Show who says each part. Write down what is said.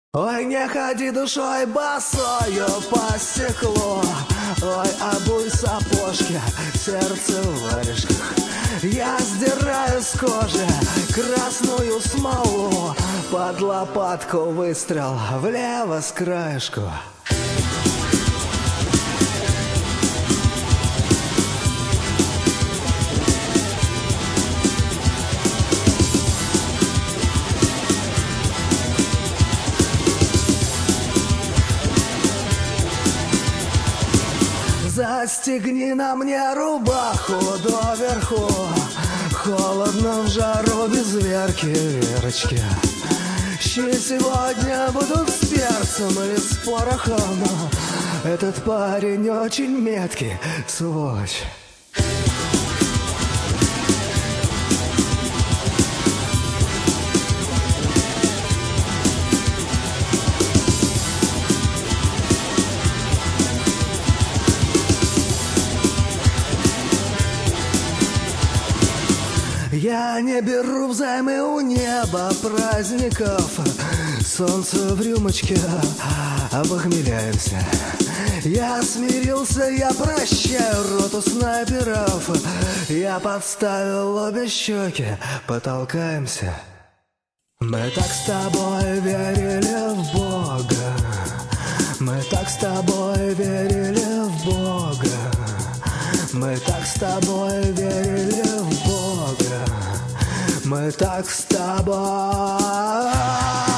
Speaker 1: Ой, не ходи душой босою по стеклу. Ой, обуй сапожки, сердце в варежках. Я сдираю с кожи красную смолу. Под лопатку выстрел влево с краешку. Застегни на мне рубаху доверху. Холодно в жару без Верки, Верочки. Щи сегодня будут с перцем или с порохом. Этот парень очень меткий, сволочь. Я не беру взаймы у неба праздников. Солнце в рюмочке, обохмеляемся. Я смирился, я прощаю роту снайперов. Я подставил обе щеки, потолкаемся. Мы так с тобой верили в Бога. Мы так с тобой верили в Бога. Мы так с тобой верили в Бога. Мы так с тобой.